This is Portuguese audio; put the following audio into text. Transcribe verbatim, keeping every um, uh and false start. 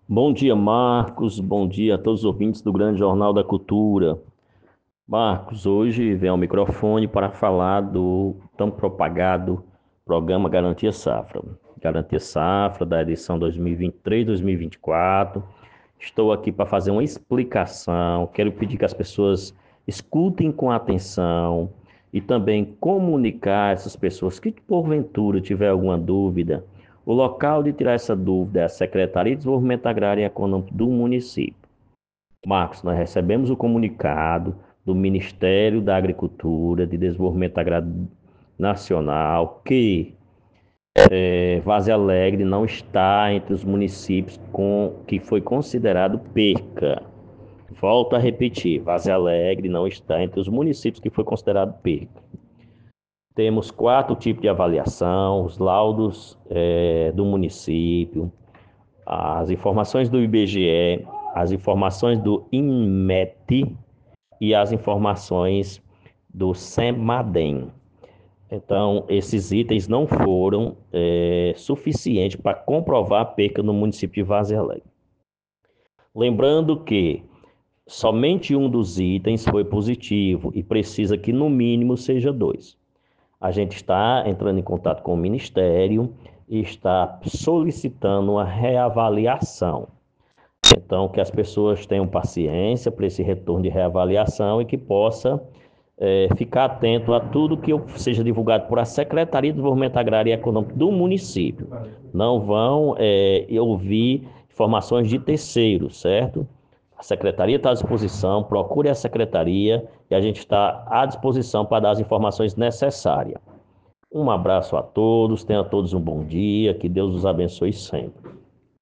Bom dia, Marcos. Bom dia a todos os ouvintes do Grande Jornal da Cultura. Marcos, hoje vem ao microfone para falar do tão propagado programa Garantia Safra. Garantia Safra da edição dois mil e vinte e três, dois mil e vinte e quatro. Estou aqui para fazer uma explicação. Quero pedir que as pessoas escutem com atenção e também comunicar a essas pessoas que porventura tiver alguma dúvida. O local de tirar essa dúvida é a Secretaria de Desenvolvimento Agrário e Econômico do município. Marcos, nós recebemos o comunicado do Ministério da Agricultura de Desenvolvimento Agrário Nacional que é, Vaze Alegre não está entre os municípios com que foi considerado perca. Volto a repetir, Vaze Alegre não está entre os municípios que foi considerado perca. Temos quatro tipos de avaliação, os laudos é, do município, as informações do I B G E, as informações do INMET e as informações do SEMADEM. Então, esses itens não foram é, suficientes para comprovar a perca no município de Vaze Alegre. Lembrando que somente um dos itens foi positivo e precisa que no mínimo seja dois. A gente está entrando em contato com o Ministério e está solicitando uma reavaliação. Então, que as pessoas tenham paciência para esse retorno de reavaliação e que possa é, ficar atento a tudo que seja divulgado por a Secretaria de Desenvolvimento Agrário e Econômico do município. Não vão é, ouvir informações de terceiros, certo? A Secretaria está à disposição, procure a Secretaria e a gente está à disposição para dar as informações necessárias. Um abraço a todos, tenham todos um bom dia, que Deus os abençoe sempre.